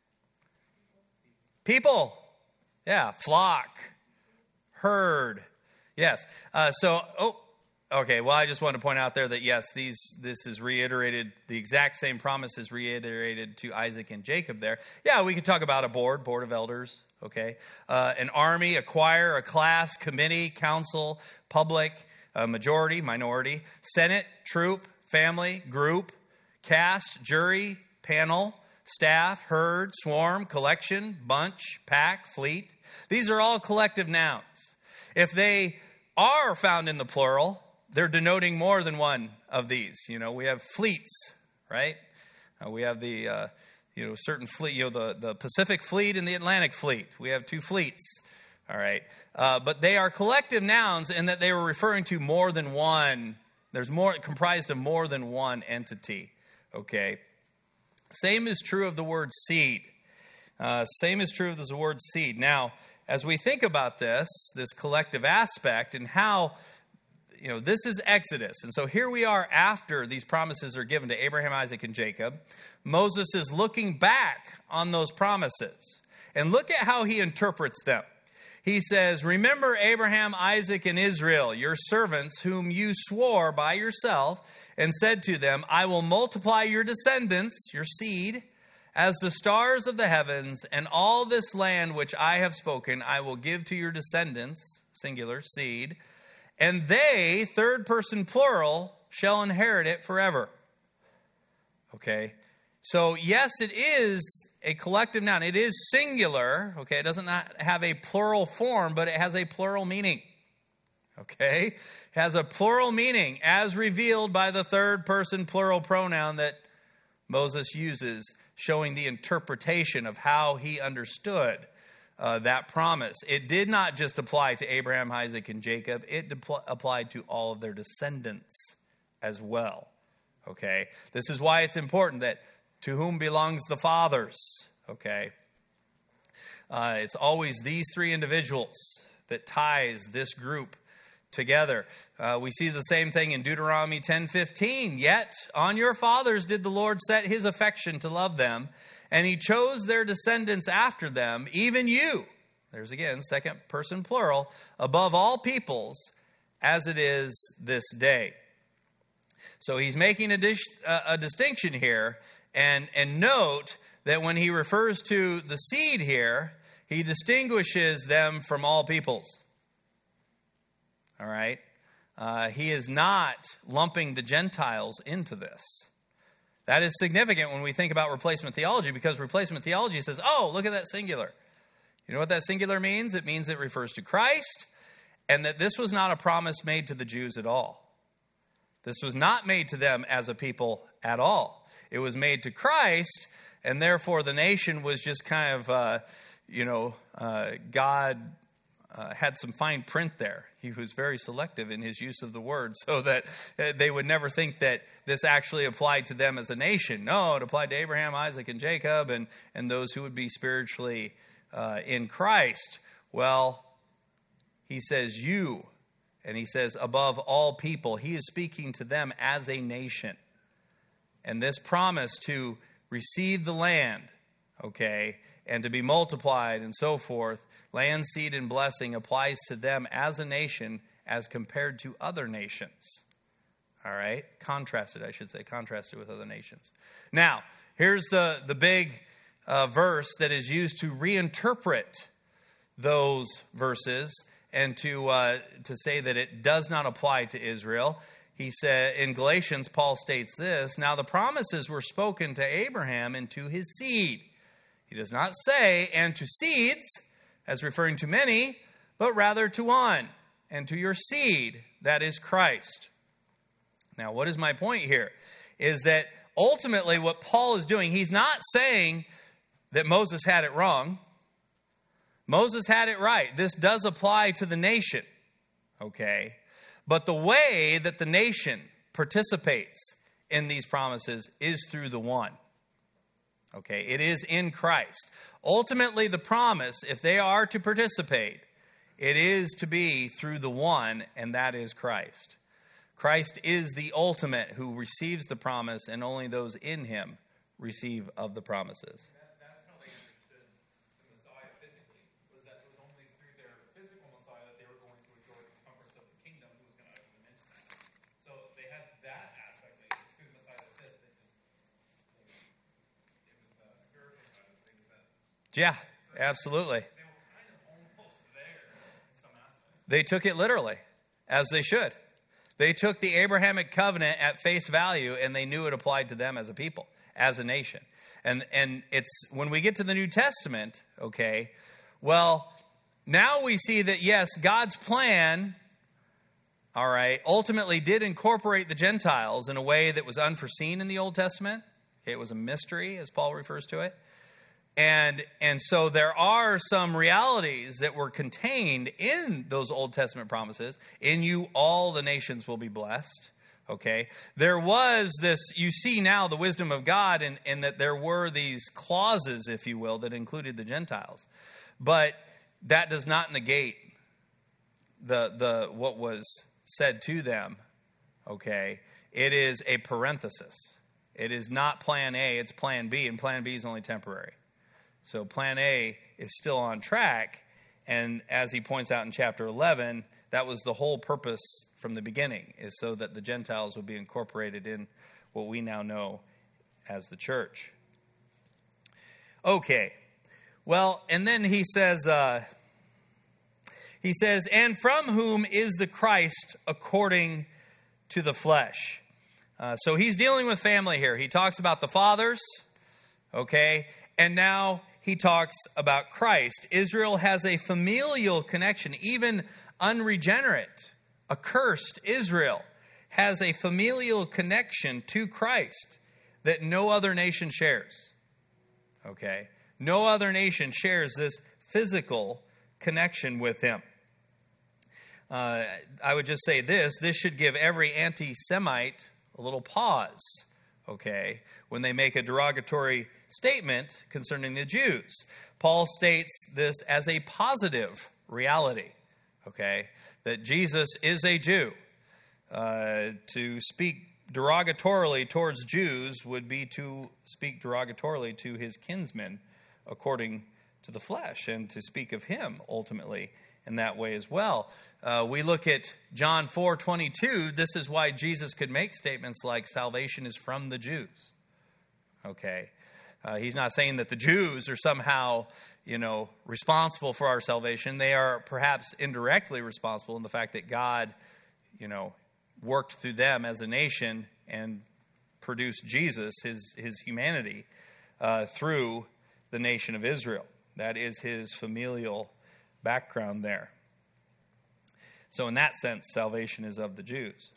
A: People. Yeah, flock. Herd. Yes. Uh, so, oh, okay, well, I just wanted to point out there that, yes, these this is reiterated. The exact same promise is reiterated to Isaac and Jacob there. Yeah, we could talk about a board, board of elders. Okay, uh, an army, a choir, a class, committee, council, public, a majority, minority, senate, troop, family, group, cast, jury, panel, staff, herd, swarm, collection, bunch, pack, fleet. These are all collective nouns. If they are found in the plural, they're denoting more than one of these. You know, we have fleets, right? Uh, we have the... Uh, You know, certain fleet, you know, the, the Pacific Fleet and the Atlantic Fleet. We have two fleets, all right? Uh, but they are collective nouns in that they were referring to more than one. There's more, comprised of more than one entity, okay? Same is true of the word seed. Uh, same is true of the word seed. Now, as we think about this, this collective aspect and how, you know, this is Exodus. And so here we are after these promises are given to Abraham, Isaac, and Jacob. Moses is looking back on those promises. And look at how he interprets them. He says, remember Abraham, Isaac, and Israel, your servants, whom you swore by yourself, and said to them, I will multiply your descendants, your seed, as the stars of the heavens, and all this land which I have spoken, I will give to your descendants, singular, seed, and they, third person plural, shall inherit it forever. Okay, so yes, it is a collective noun. It is singular. Okay, it doesn't not have a plural form, but it has a plural meaning. Okay, it has a plural meaning as revealed by the third person plural pronoun that Moses uses, showing the interpretation of how he understood Uh, that promise. It did not just apply to Abraham, Isaac, and Jacob. It de- applied to all of their descendants as well. Okay? This is why it's important that to whom belongs the fathers. Okay? Uh, it's always these three individuals that ties this group together. Uh, we see the same thing in Deuteronomy ten fifteen. Yet on your fathers did the Lord set his affection to love them, and he chose their descendants after them, even you. There's again, second person plural, above all peoples, as it is this day. So he's making a, dis- uh, a distinction here, and, and note that when he refers to the seed here, he distinguishes them from all peoples. All right? Uh, he is not lumping the Gentiles into this. That is significant when we think about replacement theology, because replacement theology says, oh, look at that singular. You know what that singular means? It means it refers to Christ, and that this was not a promise made to the Jews at all. This was not made to them as a people at all. It was made to Christ, and therefore the nation was just kind of, uh, you know, uh, God uh, had some fine print there. He was very selective in his use of the word so that uh, they would never think that this actually applied to them as a nation. No, it applied to Abraham, Isaac, and Jacob, and, and those who would be spiritually uh, in Christ. Well, he says you, and he says above all people. He is speaking to them as a nation. And this promise to receive the land, okay, and to be multiplied and so forth, land, seed, and blessing applies to them as a nation as compared to other nations. All right? Contrasted, I should say, contrasted with other nations. Now, here's the, the big uh, verse that is used to reinterpret those verses and to uh, to say that it does not apply to Israel. He said in Galatians, Paul states this, now the promises were spoken to Abraham and to his seed. He does not say, and to seeds, as referring to many, but rather to one, and to your seed, that is Christ. Now, what is my point here? Is that ultimately what Paul is doing, he's not saying that Moses had it wrong. Moses had it right. This does apply to the nation, okay? But the way that the nation participates in these promises is through the one. Okay, it is in Christ. Ultimately, the promise, if they are to participate, it is to be through the one, and that is Christ. Christ is the ultimate who receives the promise, and only those in him receive of the promises.
B: That, that's how they understood the Messiah physically, was that it was only through their physical Messiah that they were going to enjoy the comforts of the kingdom who was going to usher them into that. So they had that aspect. They just through the Messiah that fit, that just, it was the spiritual side of things that...
A: Yeah, absolutely.
B: They were kind of almost there in some aspects.
A: They took it literally, as they should. They took the Abrahamic covenant at face value, and they knew it applied to them as a people, as a nation. And and it's when we get to the New Testament, okay, well, now we see that, yes, God's plan, all right, ultimately did incorporate the Gentiles in a way that was unforeseen in the Old Testament. Okay, it was a mystery, as Paul refers to it. And and so there are some realities that were contained in those Old Testament promises. In you, all the nations will be blessed. Okay. There was this, you see now the wisdom of God in, in that there were these clauses, if you will, that included the Gentiles. But that does not negate the the what was said to them. Okay. It is a parenthesis. It is not plan A, it's plan B, and plan B is only temporary. So plan A is still on track, and as he points out in chapter eleven, that was the whole purpose from the beginning, is so that the Gentiles would be incorporated in what we now know as the church. Okay, well, and then he says, uh, he says, and from whom is the Christ according to the flesh? Uh, so he's dealing with family here. He talks about the fathers, okay, and now he talks about Christ. Israel has a familial connection. Even unregenerate, accursed Israel has a familial connection to Christ that no other nation shares. Okay? No other nation shares this physical connection with him. Uh, I would just say this. This should give every anti-Semite a little pause. Okay, when they make a derogatory statement concerning the Jews. Paul states this as a positive reality, okay, that Jesus is a Jew. Uh, to speak derogatorily towards Jews would be to speak derogatorily to his kinsmen according to the flesh, and to speak of him ultimately in that way as well. Uh, we look at John four twenty-two. This is why Jesus could make statements like salvation is from the Jews. Okay. Uh, he's not saying that the Jews are somehow, you know, responsible for our salvation. They are perhaps indirectly responsible in the fact that God, you know, worked through them as a nation and produced Jesus, his, his humanity, uh, through the nation of Israel. That is his familial background there. So in that sense, salvation is of the Jews.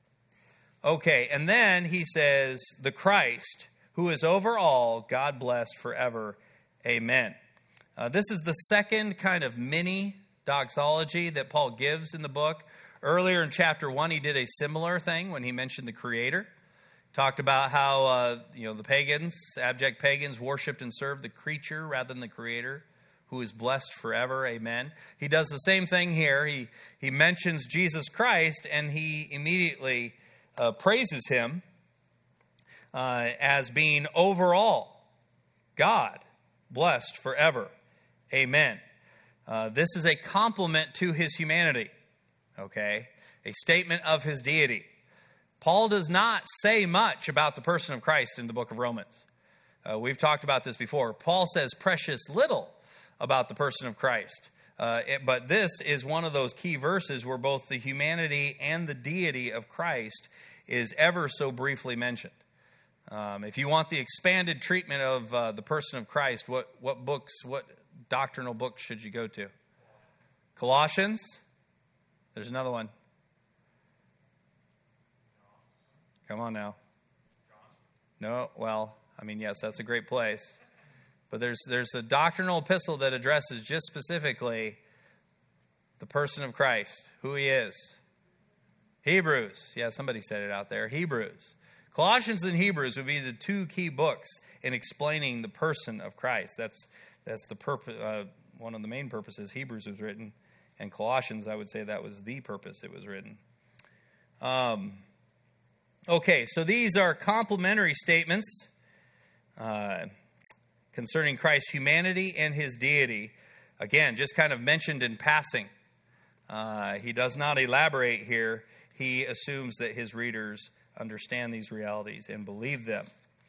A: Okay, and then he says, the Christ, who is over all, God bless forever. Amen. Uh, this is the second kind of mini doxology that Paul gives in the book. Earlier in chapter one, he did a similar thing when he mentioned the Creator. Talked about how uh, you know the pagans, abject pagans, worshipped and served the creature rather than the Creator, who is blessed forever. Amen. He does the same thing here. He he mentions Jesus Christ, and he immediately uh, praises him uh, as being overall God, blessed forever. Amen. Uh, this is a compliment to his humanity. Okay, a statement of his deity. Paul does not say much about the person of Christ in the book of Romans. Uh, we've talked about this before. Paul says precious little about the person of Christ. Uh, it, but this is one of those key verses where both the humanity and the deity of Christ is ever so briefly mentioned. Um, if you want the expanded treatment of uh, the person of Christ, what, what books, what doctrinal books should you go to? Colossians. There's another one. Come on now. No, well, I mean, yes, that's a great place. But there's there's a doctrinal epistle that addresses just specifically the person of Christ, who he is. Hebrews. Yeah, somebody said it out there. Hebrews. Colossians and Hebrews would be the two key books in explaining the person of Christ. That's that's the purpose. Uh, one of the main purposes Hebrews was written, and Colossians, I would say that was the purpose it was written. Um. Okay, so these are complementary statements uh, concerning Christ's humanity and his deity. Again, just kind of mentioned in passing. Uh, he does not elaborate here. He assumes that his readers understand these realities and believe them.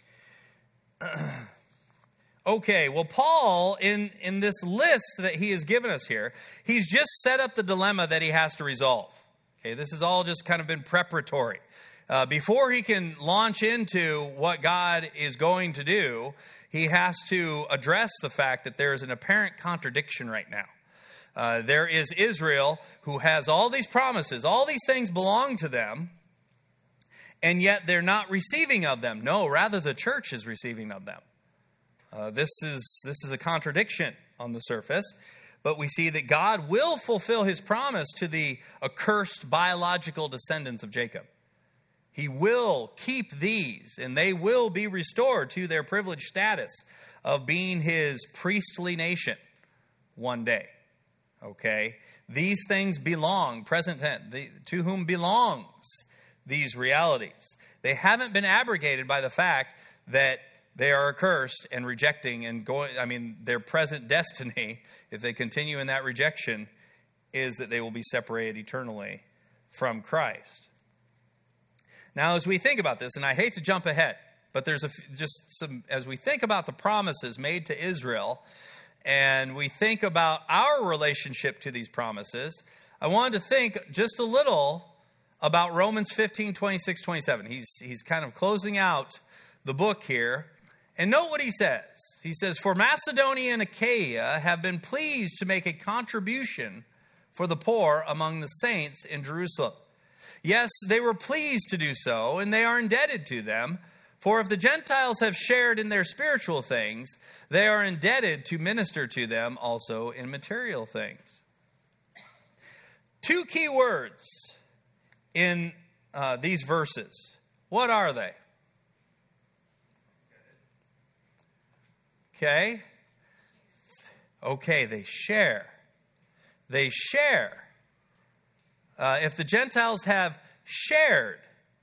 A: Okay, well, Paul, in, in this list that he has given us here, he's just set up the dilemma that he has to resolve. Okay, this has all just kind of been preparatory. Uh, before he can launch into what God is going to do, he has to address the fact that there is an apparent contradiction right now. Uh, there is Israel who has all these promises, all these things belong to them, and yet they're not receiving of them. No, rather the church is receiving of them. Uh, this is this is a contradiction on the surface, but we see that God will fulfill his promise to the accursed biological descendants of Jacob. He will keep these, and they will be restored to their privileged status of being his priestly nation one day. Okay? These things belong, present tense, the, to whom belongs these realities. They haven't been abrogated by the fact that they are accursed and rejecting and going, I mean, their present destiny, if they continue in that rejection, is that they will be separated eternally from Christ. Now, as we think about this, and I hate to jump ahead, but there's a, just some, as we think about the promises made to Israel, and we think about our relationship to these promises, I wanted to think just a little about Romans fifteen, twenty-six, twenty-seven. He's, he's kind of closing out the book here. And note what he says. He says, "For Macedonia and Achaia have been pleased to make a contribution for the poor among the saints in Jerusalem. Yes, they were pleased to do so, and they are indebted to them. For if the Gentiles have shared in their spiritual things, they are indebted to minister to them also in material things." Two key words in uh, these verses. What are they? Okay. Okay, they share. They share. Uh, if the Gentiles have shared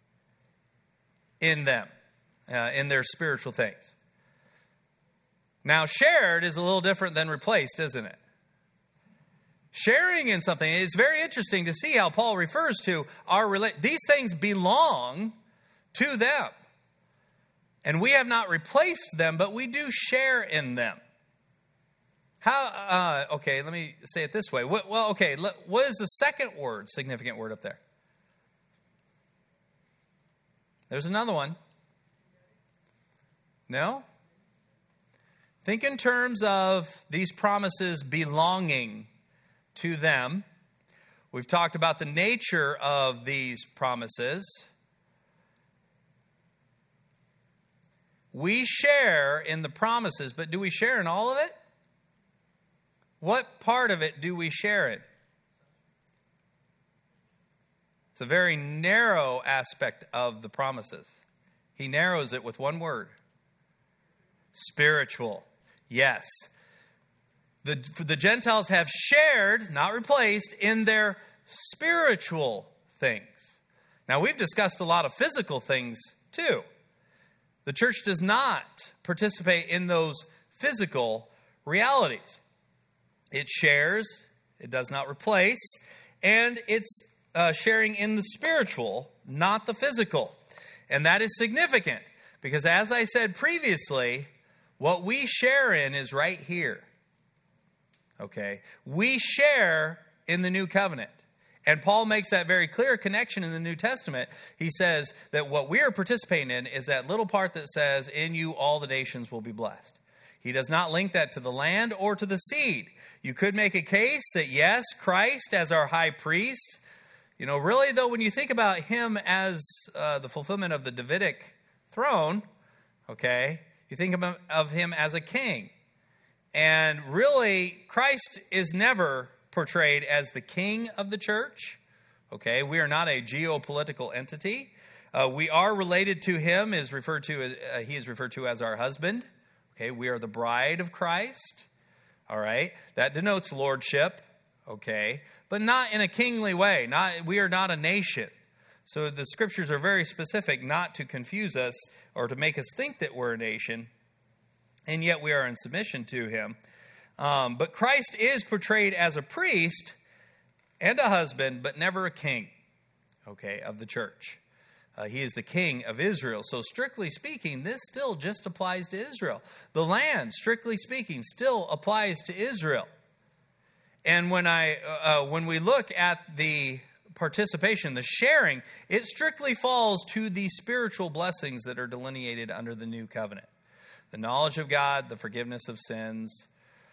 A: in them, uh, in their spiritual things. Now, shared is a little different than replaced, isn't it? Sharing in something, it's very interesting to see how Paul refers to our rela- these things belong to them. And we have not replaced them, but we do share in them. How? Uh, okay, let me say it this way. What, well, okay, let, what is the second word, significant word up there? There's another one. No? Think in terms of these promises belonging to them. We've talked about the nature of these promises. We share in the promises, but do we share in all of it? What part of it do we share in? It's a very narrow aspect of the promises. He narrows it with one word. Spiritual. Yes. The, the Gentiles have shared, not replaced, in their spiritual things. Now, we've discussed a lot of physical things, too. The church does not participate in those physical realities. It shares, it does not replace, and it's uh, sharing in the spiritual, not the physical. And that is significant, because as I said previously, what we share in is right here. Okay? We share in the new covenant. And Paul makes that very clear connection in the New Testament. He says that what we are participating in is that little part that says, in you all the nations will be blessed. He does not link that to the land or to the seed. You could make a case that, yes, Christ as our high priest, you know, really, though, when you think about him as uh, the fulfillment of the Davidic throne, okay, you think of him, of him as a king. And really, Christ is never portrayed as the king of the church. Okay, we are not a geopolitical entity. Uh, we are related to him, is referred to as, uh, he is referred to as our husband. Okay, we are the bride of Christ. All right, that denotes lordship. Okay, but not in a kingly way. Not we are not a nation. So the scriptures are very specific, not to confuse us or to make us think that we're a nation, and yet we are in submission to him. Um, but Christ is portrayed as a priest and a husband, but never a king, okay, of the church. Uh, he is the king of Israel. So strictly speaking, this still just applies to Israel. The land, strictly speaking, still applies to Israel. And when I uh, when we look at the participation, the sharing, it strictly falls to the spiritual blessings that are delineated under the new covenant. The knowledge of God, the forgiveness of sins.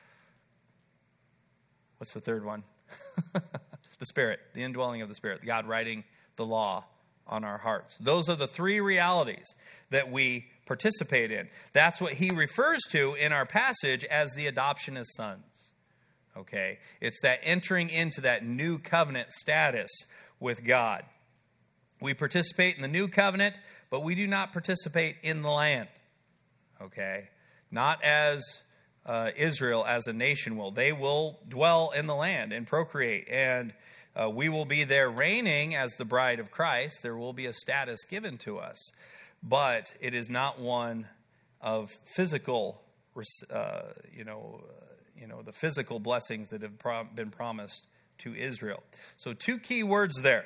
A: What's the third one? The Spirit, the indwelling of the Spirit, God writing the law on our hearts. Those are the three realities that we participate in. That's what he refers to in our passage as the adoption as sons. Okay? It's that entering into that new covenant status with God. We participate in the new covenant, but we do not participate in the land. Okay? Not as uh, Israel as a nation will. They will dwell in the land and procreate, and uh, we will be there reigning as the bride of Christ. There will be a status given to us, but it is not one of physical, uh, you know, uh, you know, the physical blessings that have pro- been promised to Israel. So two key words there.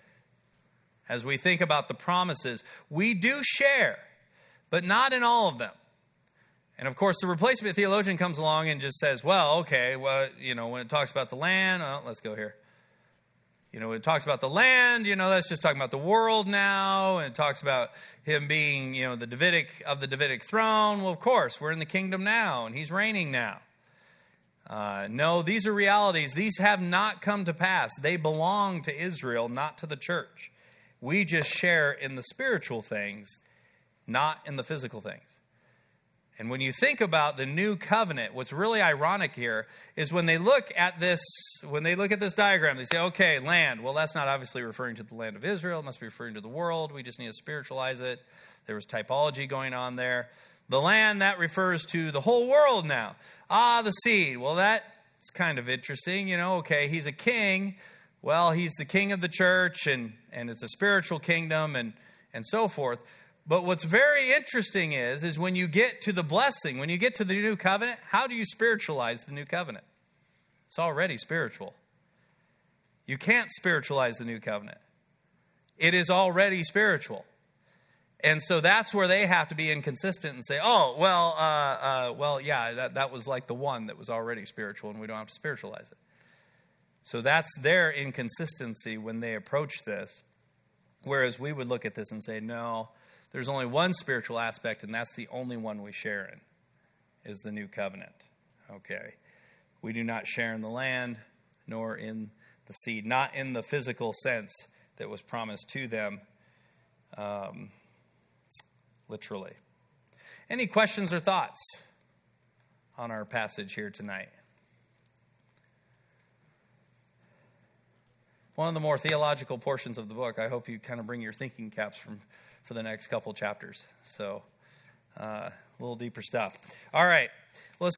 A: As we think about the promises, we do share, but not in all of them. And of course, the replacement theologian comes along and just says, well, okay, well, you know, when it talks about the land, oh, let's go here. You know, when it talks about the land, you know, that's just talking about the world now. And it talks about him being, you know, the Davidic of the Davidic throne. Well, of course, we're in the kingdom now, and he's reigning now. Uh, no, these are realities. These have not come to pass. They belong to Israel, not to the church. We just share in the spiritual things, not in the physical things. And when you think about the new covenant, what's really ironic here is when they look at this, when they look at this diagram, they say, okay, land. Well, that's not obviously referring to the land of Israel. It must be referring to the world. We just need to spiritualize it. There was typology going on there. The land, that refers to the whole world now. Ah, the seed. Well, that's kind of interesting. You know, okay, he's a king. Well, he's the king of the church, and, and it's a spiritual kingdom, and, and so forth. But what's very interesting is, is when you get to the blessing, when you get to the new covenant, how do you spiritualize the new covenant? It's already spiritual. You can't spiritualize the new covenant. It is already spiritual. And so that's where they have to be inconsistent and say, oh, well, uh, uh, well, yeah, that, that was like the one that was already spiritual, and we don't have to spiritualize it. So that's their inconsistency when they approach this. Whereas we would look at this and say, no, there's only one spiritual aspect, and that's the only one we share in, is the new covenant. Okay. We do not share in the land, nor in the seed, not in the physical sense that was promised to them, um, literally. Any questions or thoughts on our passage here tonight? one of the more theological portions of the book. I hope you kind of bring your thinking caps from for the next couple chapters. So uh, a little deeper stuff. All right. Let's